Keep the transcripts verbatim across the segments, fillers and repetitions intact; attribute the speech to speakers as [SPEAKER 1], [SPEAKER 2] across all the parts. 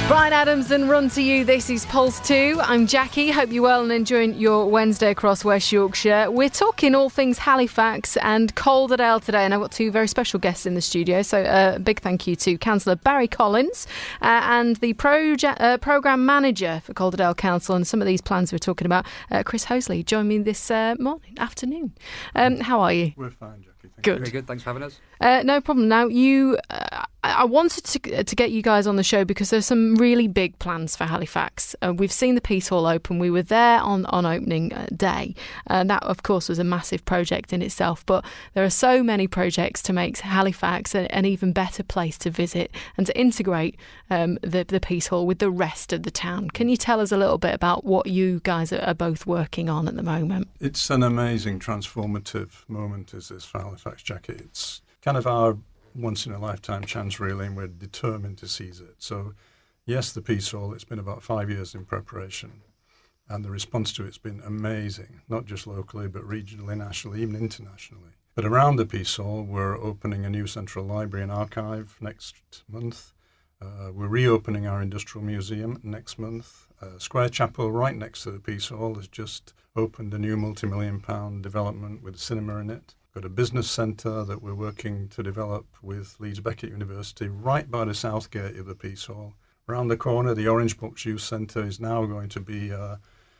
[SPEAKER 1] Brian Adams and Run to You. This is Pulse two. I'm Jackie. Hope you're well and enjoying your Wednesday across West Yorkshire. We're talking all things Halifax and Calderdale today, and I've got two very special guests in the studio. So uh, a big thank you to Councillor Barry Collins uh, and the proje- uh, programme manager for Calderdale Council, and some of these plans we're talking about, uh, Chris Hosley, joined me this uh, morning, afternoon. Um, how are you?
[SPEAKER 2] We're fine, Jackie. Thank
[SPEAKER 1] Good.
[SPEAKER 2] you.
[SPEAKER 3] Very good. Thanks for having us.
[SPEAKER 1] Uh, no problem. Now, you, uh, I wanted to to get you guys on the show because there's some really big plans for Halifax. Uh, we've seen the Peace Hall open. We were there on, on opening day. And that, of course, was a massive project in itself. But there are so many projects to make Halifax a, an even better place to visit and to integrate um, the, the Peace Hall with the rest of the town. Can you tell us a little bit about what you guys are, are both working on at the moment?
[SPEAKER 2] It's an amazing, transformative moment, is this, for Halifax, Jackie. It's kind of our once-in-a-lifetime chance, really, and we're determined to seize it. So, yes, the Peace Hall, it's been about five years in preparation, and the response to it's been amazing, not just locally, but regionally, nationally, even internationally. But around the Peace Hall, we're opening a new central library and archive next month. Uh, we're reopening our industrial museum next month. Uh, Square Chapel, right next to the Peace Hall, has just opened a new multi-million pound development with a cinema in it. Got a business centre that we're working to develop with Leeds Beckett University right by the south gate of the Peace Hall. Around the corner, the Orange Books Youth Centre is now going to be uh,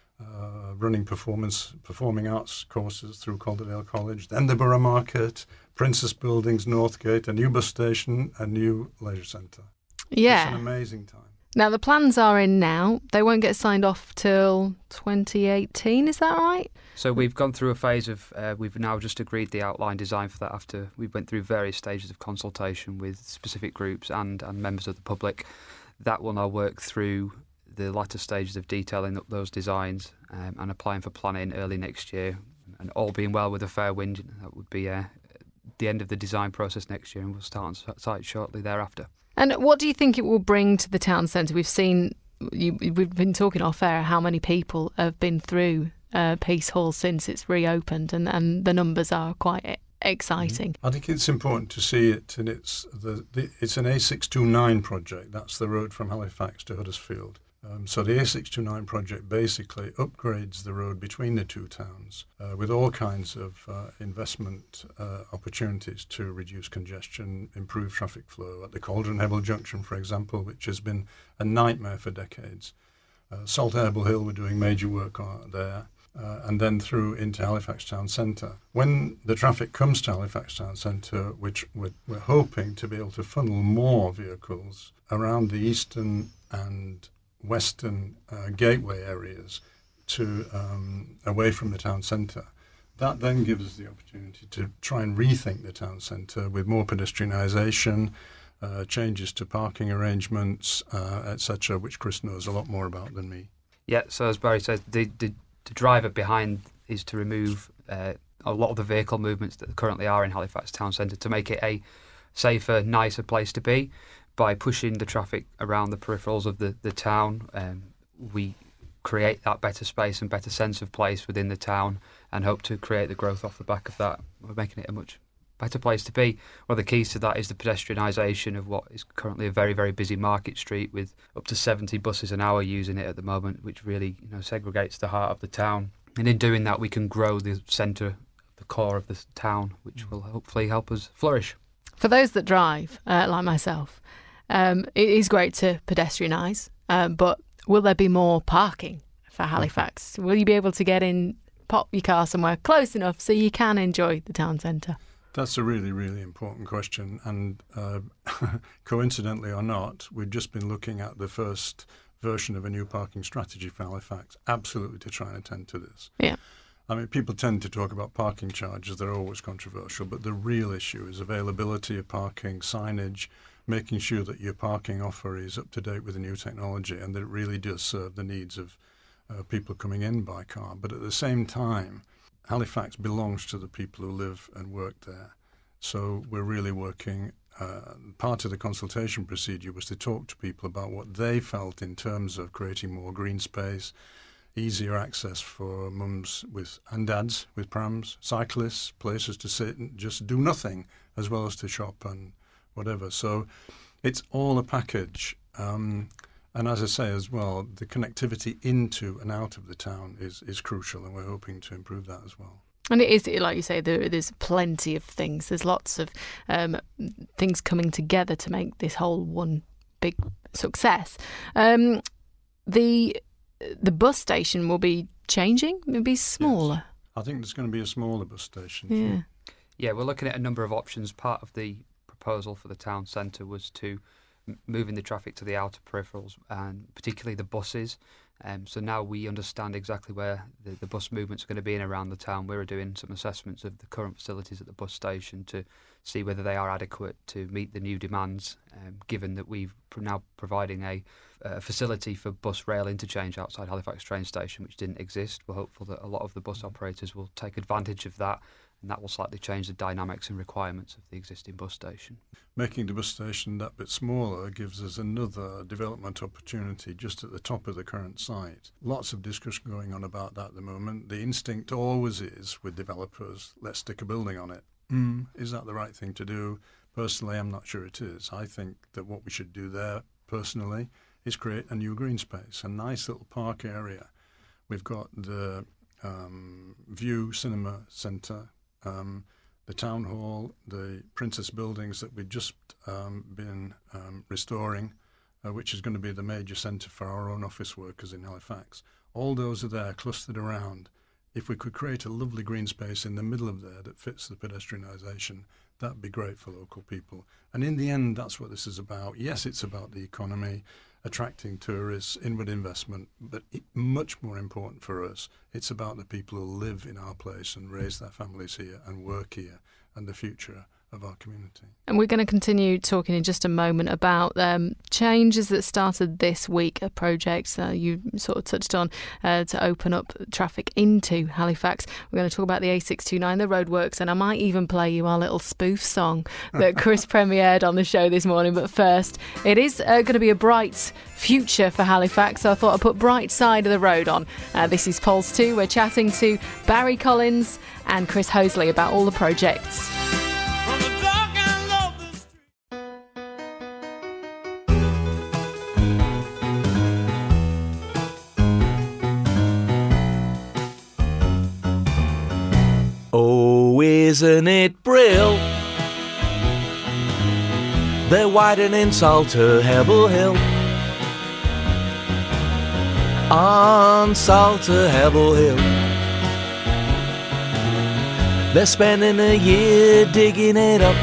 [SPEAKER 2] uh, running performance, performing arts courses through Calderdale College. Then the Borough Market, Princess Buildings, Northgate, a new bus station, a new leisure centre.
[SPEAKER 1] Yeah.
[SPEAKER 2] It's an amazing time.
[SPEAKER 1] Now, the plans are in now. They won't get signed off till twenty eighteen, is that right?
[SPEAKER 3] So we've gone through a phase of, uh, we've now just agreed the outline design for that after we went through various stages of consultation with specific groups and, and members of the public. That will now work through the latter stages of detailing up those designs um, and applying for planning early next year. And all being well with a fair wind, that would be uh, the end of the design process next year, and we'll start on site shortly thereafter.
[SPEAKER 1] And what do you think it will bring to the town centre? We've seen, you, we've been talking off air, how many people have been through uh, Peace Hall since it's reopened, and, and the numbers are quite exciting.
[SPEAKER 2] I think it's important to see it, and it's the, the it's an A six two nine project. That's the road from Halifax to Huddersfield. Um, so the A six two nine project basically upgrades the road between the two towns uh, with all kinds of uh, investment uh, opportunities to reduce congestion, improve traffic flow. At the Cauldron Hebble Junction, for example, which has been a nightmare for decades. Uh, Salterhebble Hill, we're doing major work on there. Uh, and then through into Halifax Town Centre. When the traffic comes to Halifax Town Centre, which we're, we're hoping to be able to funnel more vehicles around the eastern and western uh, gateway areas to um, away from the town centre, that then gives us the opportunity to try and rethink the town centre with more pedestrianisation, uh, changes to parking arrangements, uh, et cetera, which Chris knows a lot more about than me.
[SPEAKER 3] Yeah, so as Barry said, the, the, the driver behind is to remove uh, a lot of the vehicle movements that currently are in Halifax Town Centre to make it a safer, nicer place to be. By pushing the traffic around the peripherals of the, the town, um, we create that better space and better sense of place within the town and hope to create the growth off the back of that. We're making it a much better place to be. One of the keys to that is the pedestrianisation of what is currently a very, very busy market street with up to seventy buses an hour using it at the moment, which really, you know, segregates the heart of the town. And in doing that, we can grow the centre, the core of the town, which will hopefully help us flourish.
[SPEAKER 1] For those that drive, uh, like myself, um, it is great to pedestrianise, um, but will there be more parking for Halifax? Will you be able to get in, pop your car somewhere close enough so you can enjoy the town centre?
[SPEAKER 2] That's a really, really important question. And uh, coincidentally or not, we've just been looking at the first version of a new parking strategy for Halifax, absolutely to try and attend to this.
[SPEAKER 1] Yeah.
[SPEAKER 2] I mean, people tend to talk about parking charges. They're always controversial. But the real issue is availability of parking, signage, making sure that your parking offer is up to date with the new technology and that it really does serve the needs of uh, people coming in by car. But at the same time, Halifax belongs to the people who live and work there. So we're really working, uh, part of the consultation procedure was to talk to people about what they felt in terms of creating more green space, easier access for mums with and dads with prams, cyclists, places to sit and just do nothing, as well as to shop and whatever. So it's all a package. Um, And as I say as well, the connectivity into and out of the town is, is crucial, and we're hoping to improve that as well.
[SPEAKER 1] And it is, like you say, there, there's plenty of things. There's lots of um, things coming together to make this whole one big success. Um, the the bus station will be changing. It'll be smaller.
[SPEAKER 2] Yes. I think there's going to be a smaller bus station.
[SPEAKER 1] Yeah.
[SPEAKER 3] Yeah, we're looking at a number of options. Part of the proposal for the town centre was to m- moving the traffic to the outer peripherals, and particularly the buses. Um, so now we understand exactly where the, the bus movements are going to be in around the town. We're doing some assessments of the current facilities at the bus station to see whether they are adequate to meet the new demands, um, given that we've now providing a, a facility for bus rail interchange outside Halifax train station, which didn't exist. We're hopeful that a lot of the bus operators will take advantage of that, and that will slightly change the dynamics and requirements of the existing bus station.
[SPEAKER 2] Making the bus station that bit smaller gives us another development opportunity just at the top of the current site. Lots of discussion going on about that at the moment. The instinct always is with developers, let's stick a building on it. Mm, is that the right thing to do? Personally, I'm not sure it is. I think that what we should do there, personally, is create a new green space, a nice little park area. We've got the um, View Cinema Centre, um, the Town Hall, the Princess buildings that we've just um, been um, restoring, uh, which is going to be the major centre for our own office workers in Halifax. All those are there, clustered around. If we could create a lovely green space in the middle of there that fits the pedestrianisation, that'd be great for local people. And in the end, that's what this is about. Yes, it's about the economy, attracting tourists, inward investment, but it, much more important for us, it's about the people who live in our place and raise their families here and work here and the future of our community.
[SPEAKER 1] And we're going to continue talking in just a moment about um, changes that started this week, a project uh, you sort of touched on uh, to open up traffic into Halifax. We're going to talk about the A six two nine, the roadworks, and I might even play you our little spoof song that Chris premiered on the show this morning. But first, it is uh, going to be a bright future for Halifax, so I thought I'd put Bright Side of the Road on. Uh, this is Pulse two. We're chatting to Barry Collins and Chris Hosley about all the projects.
[SPEAKER 4] Oh, isn't it brill? They're widening Salter Hebble Hill. On Salter Hebble Hill, they're spending a year digging it up.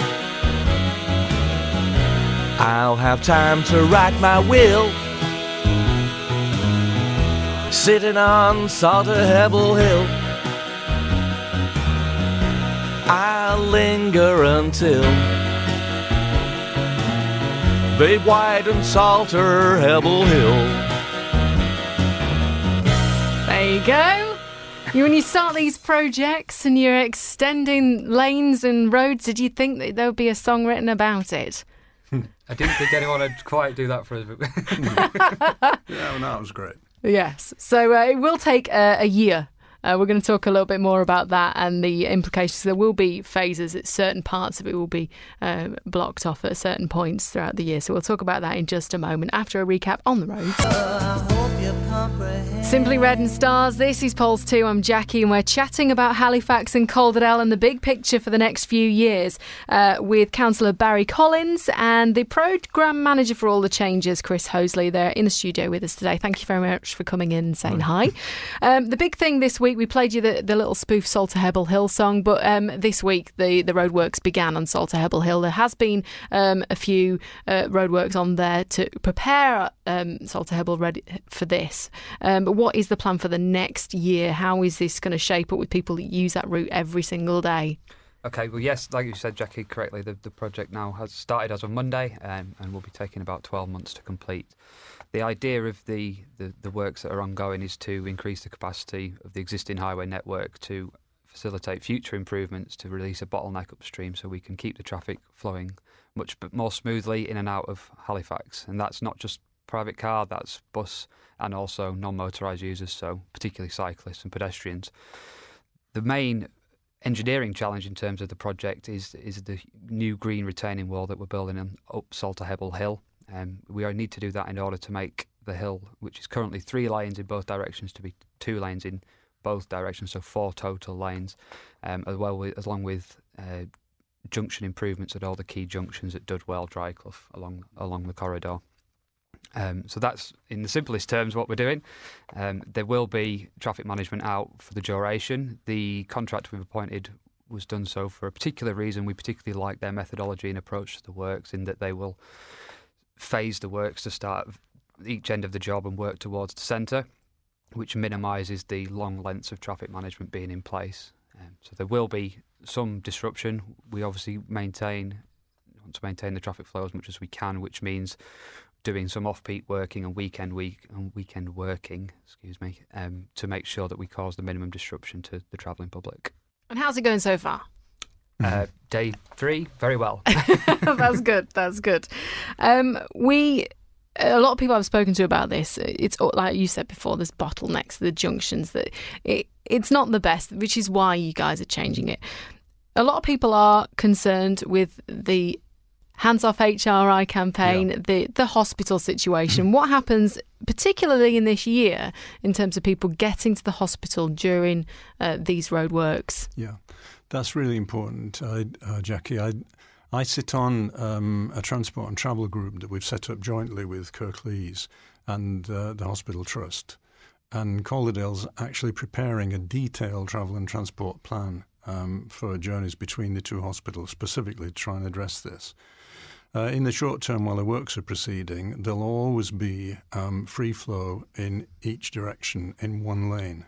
[SPEAKER 4] I'll have time to write my will, sitting on Salter Hebble Hill. I'll linger until they widen Salter Hebble Hill.
[SPEAKER 1] There you go. You, when you start these projects and you're extending lanes and roads, did you think that there would be a song written about it?
[SPEAKER 3] I didn't think anyone would quite do that for us.
[SPEAKER 2] Yeah, well, that was great.
[SPEAKER 1] Yes. So uh, it will take uh, a year. Uh, we're going to talk a little bit more about that and the implications. There will be phases. At certain parts of it will be uh, blocked off at certain points throughout the year. So we'll talk about that in just a moment after a recap on the roads.
[SPEAKER 5] Uh, I hope you comprehend.
[SPEAKER 1] Simply Red and Stars. This is Pulse two. I'm Jackie, and we're chatting about Halifax and Calderdale and the big picture for the next few years uh, with Councillor Barry Collins and the programme manager for all the changes, Chris Hosley. They're in the studio with us today. Thank you very much for coming in and saying hi. Um, the big thing this week, we played you the, the little spoof Salter Hebble Hill song, but um, this week the, the roadworks began on Salter Hebble Hill. There has been um, a few uh, roadworks on there to prepare um, Salter Hebble ready for this. Um, but what is the plan for the next year? How is this going to shape up with people that use that route every single day?
[SPEAKER 3] Okay, well, yes, like you said, Jackie, correctly, the, the project now has started as of Monday um, and will be taking about twelve months to complete. The idea of the, the, the works that are ongoing is to increase the capacity of the existing highway network to facilitate future improvements, to release a bottleneck upstream so we can keep the traffic flowing much more smoothly in and out of Halifax. And that's not just private car, that's bus and also non-motorised users, so particularly cyclists and pedestrians. The main engineering challenge in terms of the project is is the new green retaining wall that we're building on up Salter Hebble Hill. Um, we need to do that in order to make the hill, which is currently three lanes in both directions, to be two lanes in both directions, so four total lanes, um, as well with, along with uh, junction improvements at all the key junctions at Dudwell, Dryclough, along along the corridor. Um, so that's, in the simplest terms, what we're doing. Um, there will be traffic management out for the duration. The contract we've appointed was done so for a particular reason. We particularly like their methodology and approach to the works, in that they will phase the works to start each end of the job and work towards the centre, which minimises the long lengths of traffic management being in place. Um, so there will be some disruption. We obviously maintain want to maintain the traffic flow as much as we can, which means doing some off-peak working and weekend week and weekend working, excuse me, um, to make sure that we cause the minimum disruption to the travelling public.
[SPEAKER 1] And how's it going so far?
[SPEAKER 3] Uh, day three, very well.
[SPEAKER 1] That's good. That's good. Um, we, a lot of people I've spoken to about this, it's like you said before, there's bottlenecks, the junctions, that it, it's not the best, which is why you guys are changing it. A lot of people are concerned with the Hands Off H R I campaign, yeah. the, the hospital situation. What happens, particularly in this year, in terms of people getting to the hospital during uh, these roadworks?
[SPEAKER 2] Yeah, that's really important, I, uh, Jackie. I, I sit on um, a transport and travel group that we've set up jointly with Kirklees and uh, the Hospital Trust. And Calderdale's actually preparing a detailed travel and transport plan um, for journeys between the two hospitals, specifically to try and address this. Uh, in the short term, while the works are proceeding, there'll always be um, free flow in each direction in one lane.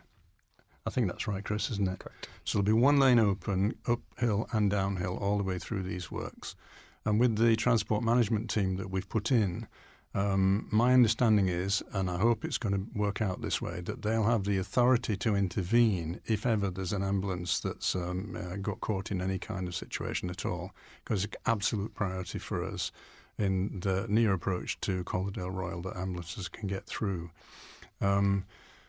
[SPEAKER 2] I think that's right, Chris, isn't it?
[SPEAKER 3] Correct.
[SPEAKER 2] So there'll be one lane open, uphill and downhill, all the way through these works. And with the transport management team that we've put in, um, my understanding is, and I hope it's going to work out this way, that they'll have the authority to intervene if ever there's an ambulance that's um, uh, got caught in any kind of situation at all, because it's an absolute priority for us in the near approach to Calderdale Royal that ambulances can get through. Um,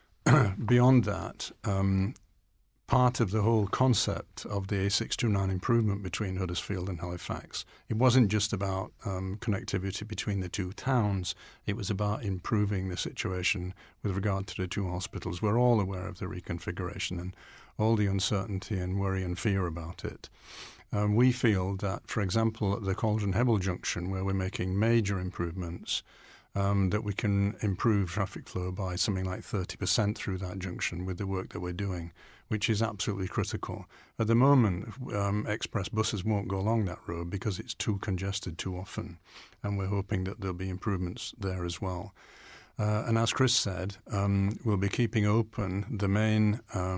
[SPEAKER 2] beyond that, um, part of the whole concept of the A six two nine improvement between Huddersfield and Halifax, it wasn't just about um, connectivity between the two towns, it was about improving the situation with regard to the two hospitals. We're all aware of the reconfiguration and all the uncertainty and worry and fear about it. Um, we feel that, for example, at the Cauldron-Hebble junction, where we're making major improvements, Um, that we can improve traffic flow by something like thirty percent through that junction with the work that we're doing, which is absolutely critical. At the moment, um, express buses won't go along that road because it's too congested too often, and we're hoping that there'll be improvements there as well. Uh, and as Chris said, um, we'll be keeping open the main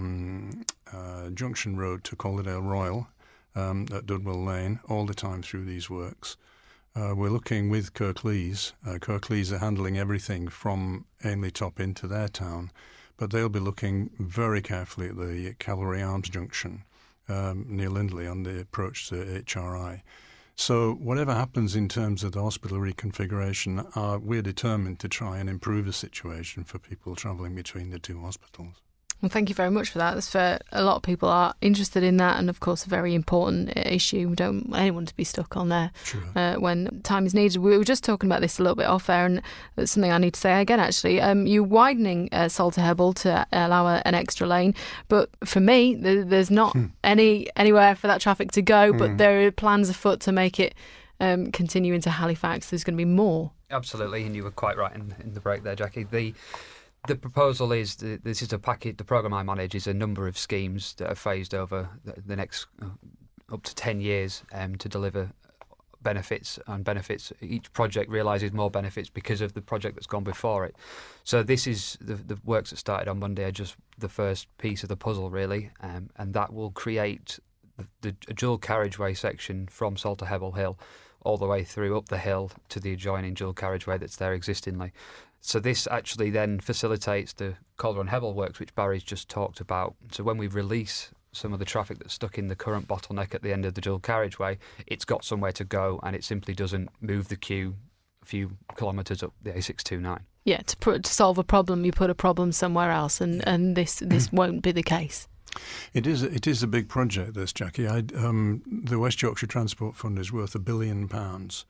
[SPEAKER 2] um, uh, junction road to Calderdale Royal um, at Dudwell Lane all the time through these works. Uh, we're looking with Kirklees. Uh, Kirklees are handling everything from Ainley Top into their town, but they'll be looking very carefully at the Cavalry Arms Junction um, near Lindley on the approach to H R I. So whatever happens in terms of the hospital reconfiguration, uh, we're determined to try and improve the situation for people travelling between the two hospitals.
[SPEAKER 1] Well, thank you very much for that. That's for a lot of people are interested in that, and of course a very important issue. We don't want anyone to be stuck on there
[SPEAKER 2] Sure.
[SPEAKER 1] uh, when time is needed. We were just talking about this a little bit off air, and it's something I need to say again actually. Um, you're widening uh, Salterhebble to allow a, an extra lane, but for me there, there's not hmm. any anywhere for that traffic to go, but hmm. there are plans afoot to make it um, continue into Halifax. There's going to be more.
[SPEAKER 3] Absolutely, and you were quite right in, in the break there, Jackie. The The proposal is, this is a package, the programme I manage is a number of schemes that are phased over the, the next uh, up to ten years um, to deliver benefits and benefits. Each project realises more benefits because of the project that's gone before it. So this is, the, the works that started on Monday are just the first piece of the puzzle really, um, and that will create the, the a dual carriageway section from Salterhebble Hill all the way through up the hill to the adjoining dual carriageway that's there existingly. So this actually then facilitates the Cauldron-Hebble works, which Barry's just talked about. So when we release some of the traffic that's stuck in the current bottleneck at the end of the dual carriageway, it's got somewhere to go, and it simply doesn't move the queue a few kilometres up the A six two nine.
[SPEAKER 1] Yeah, to, put, to solve a problem, you put a problem somewhere else, and, and this this won't be the case.
[SPEAKER 2] It is it is a big project, this, Jackie. I, um, the West Yorkshire Transport Fund is worth a billion pounds.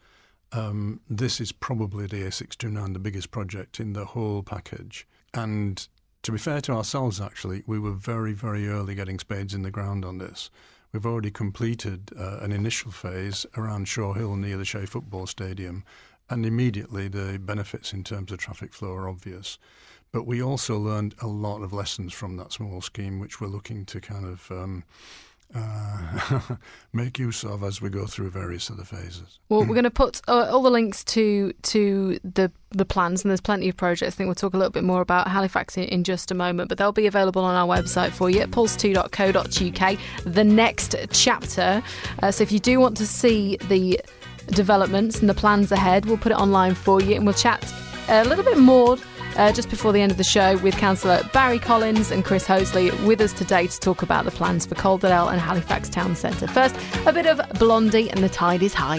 [SPEAKER 2] um, this is probably the A six twenty-nine, the biggest project in the whole package. And to be fair to ourselves, actually, we were very, very early getting spades in the ground on this. We've already completed uh, an initial phase around Shaw Hill near the Shea Football Stadium, and immediately the benefits in terms of traffic flow are obvious. But we also learned a lot of lessons from that small scheme, which we're looking to kind of um, uh, make use of as we go through various other phases.
[SPEAKER 1] Well, we're going to put uh, all the links to to the the plans, and there's plenty of projects. I think we'll talk a little bit more about Halifax in, in just a moment, but they'll be available on our website for you at pulse two dot co dot uk, the next chapter. Uh, so if you do want to see the developments and the plans ahead, we'll put it online for you, and we'll chat a little bit more Uh, just before the end of the show with Councillor Barry Collins and Chris Hoseley with us today to talk about the plans for Calderdale and Halifax Town Centre. First, a bit of Blondie and The Tide is High.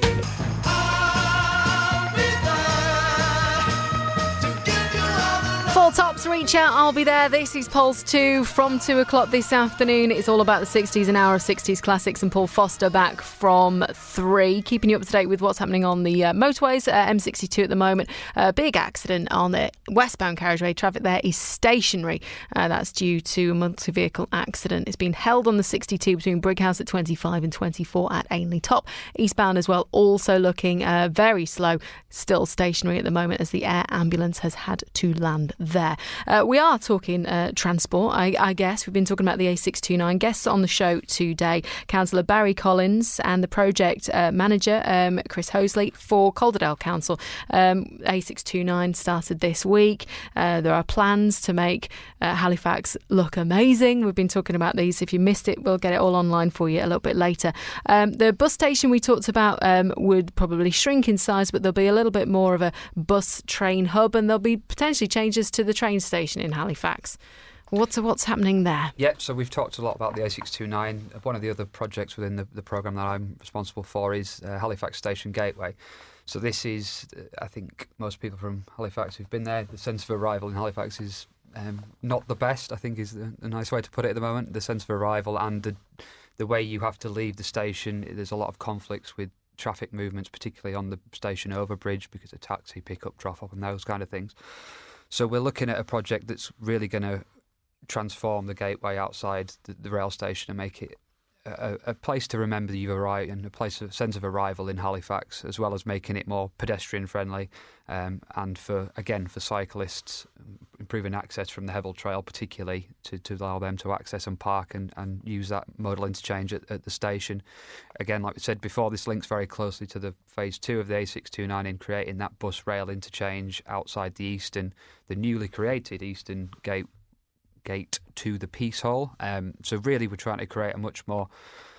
[SPEAKER 1] Four tops, reach out, I'll be there. This is Pulse two from two o'clock this afternoon. It's all about the sixties, an hour of sixties classics, and Paul Foster back from three. Keeping you up to date with what's happening on the uh, motorways, uh, M sixty-two at the moment. A uh, big accident on the westbound carriageway. Traffic there is stationary. Uh, that's due to a multi-vehicle accident. It's been held on the sixty-two between Brighouse at twenty-five and twenty-four at Ainley Top. Eastbound as well, also looking uh, very slow. Still stationary at the moment as the air ambulance has had to land there. Uh, we are talking uh, transport, I, I guess. We've been talking about the A six twenty-nine. Guests on the show today, Councillor Barry Collins and the project uh, manager, um, Chris Hoseley, for Calderdale Council. Um, A six twenty-nine started this week. Uh, there are plans to make uh, Halifax look amazing. We've been talking about these. If you missed it, we'll get it all online for you a little bit later. Um, the bus station we talked about um, would probably shrink in size, but there'll be a little bit more of a bus train hub, and there'll be potentially changes to the train station in Halifax. What's what's happening there?
[SPEAKER 3] Yeah, so we've talked a lot about the A six twenty-nine. One of the other projects within the, the programme that I'm responsible for is uh, Halifax Station Gateway. So this is, uh, I think most people from Halifax who've been there, the sense of arrival in Halifax is um, not the best, I think is the, a nice way to put it at the moment. The sense of arrival and the, the way you have to leave the station, there's a lot of conflicts with traffic movements, particularly on the station overbridge because of taxi, pick-up, drop-off and those kind of things. So we're looking at a project that's really going to transform the gateway outside the, the rail station and make it a, a place to remember you've arrived and a place of sense of arrival in Halifax, as well as making it more pedestrian friendly um, and for again for cyclists, improving access from the Hevel Trail particularly to, to allow them to access and park and, and use that modal interchange at, at the station. Again, like we said before, this links very closely to the phase two of the A six twenty-nine in creating that bus rail interchange outside the eastern, the newly created eastern gate gate to the Peace Hall. Um, so really we're trying to create a much more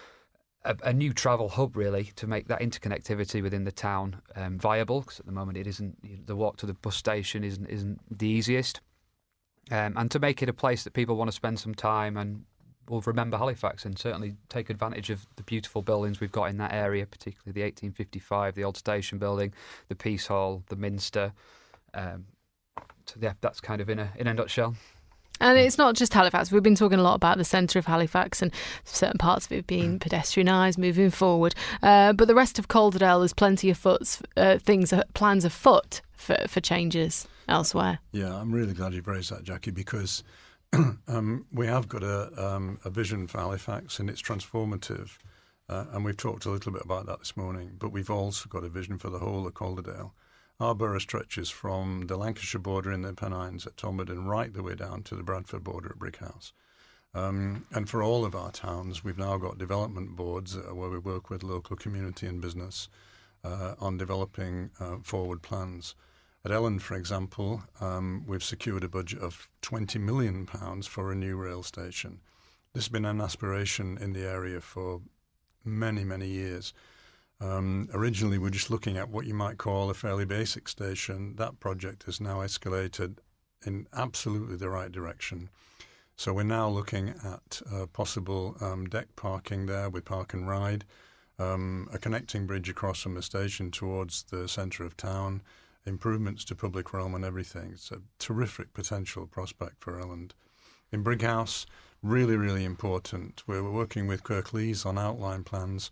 [SPEAKER 3] a, a new travel hub really to make that interconnectivity within the town um, viable, because at the moment it isn't. The walk to the bus station isn't isn't the easiest, um, and to make it a place that people want to spend some time and will remember Halifax and certainly take advantage of the beautiful buildings we've got in that area, particularly the eighteen fifty-five, the old station building, the Peace Hall, the Minster. Um, so yeah, that's kind of in a in a nutshell.
[SPEAKER 1] And it's not just Halifax. We've been talking a lot about the centre of Halifax and certain parts of it being pedestrianised, moving forward. Uh, but the rest of Calderdale, there's plenty of foots, uh, things, uh, plans afoot for, for changes elsewhere.
[SPEAKER 2] Yeah, I'm really glad you've raised that, Jackie, because um, we have got a, um, a vision for Halifax and it's transformative. Uh, and we've talked a little bit about that this morning. But we've also got a vision for the whole of Calderdale. Our borough stretches from the Lancashire border in the Pennines at Tolmerton right the way down to the Bradford border at Brickhouse. Um, and for all of our towns, we've now got development boards uh, where we work with local community and business uh, on developing uh, forward plans. At Elland, for example, um, we've secured a budget of twenty million pounds for a new rail station. This has been an aspiration in the area for many, many years. Um, originally, we were just looking at what you might call a fairly basic station. That project has now escalated in absolutely the right direction. So we're now looking at uh, possible um, deck parking there with park and ride, um, a connecting bridge across from the station towards the centre of town, improvements to public realm and everything. It's a terrific potential prospect for Elland. In Brighouse, really, really important. We're working with Kirklees on outline plans.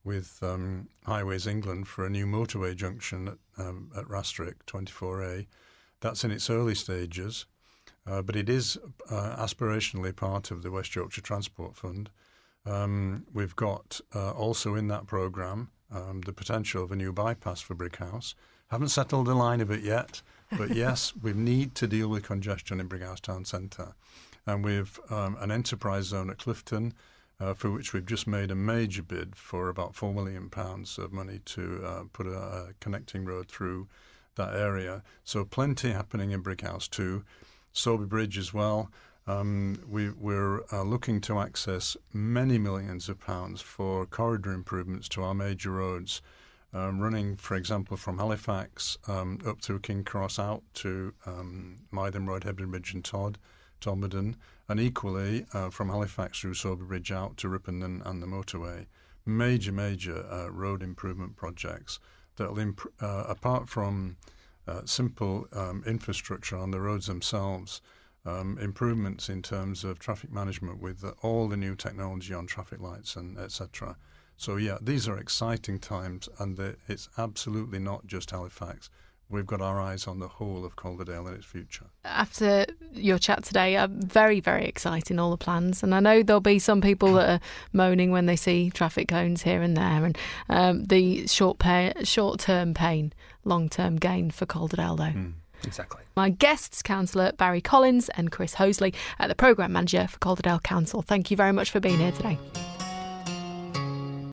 [SPEAKER 2] with um, Highways England for a new motorway junction at, um, at Rastrick, twenty-four A. That's in its early stages, uh, but it is uh, aspirationally part of the West Yorkshire Transport Fund. Um, we've got uh, also in that programme um, the potential of a new bypass for Brickhouse. Haven't settled the line of it yet, but yes, we need to deal with congestion in Brickhouse Town Centre. And we've um, an enterprise zone at Clifton, uh, for which we've just made a major bid for about four million pounds of money to uh, put a, a connecting road through that area. So plenty happening in Brickhouse too. Sowerby Bridge as well. Um, we, we're uh, looking to access many millions of pounds for corridor improvements to our major roads, um, running, for example, from Halifax um, up through King Cross out to um, Mytham Road, Hebden Bridge and Todd, Tomberden, and equally uh, from Halifax through Sowerby Bridge out to Ripon and the motorway. Major, major uh, road improvement projects that will, imp- uh, apart from uh, simple um, infrastructure on the roads themselves, um, improvements in terms of traffic management with the, all the new technology on traffic lights and et cetera. So yeah, these are exciting times, and the, it's absolutely not just Halifax. We've got our eyes on the whole of Calderdale and its future.
[SPEAKER 1] After your chat today, I'm very, very exciting, all the plans. And I know there'll be some people that are moaning when they see traffic cones here and there. And um, the short pay, short-term pain, long-term gain for Calderdale, though. Mm.
[SPEAKER 3] Exactly.
[SPEAKER 1] My guests, Councillor Barry Collins and Chris Hoseley, uh, the Programme Manager for Calderdale Council. Thank you very much for being here today.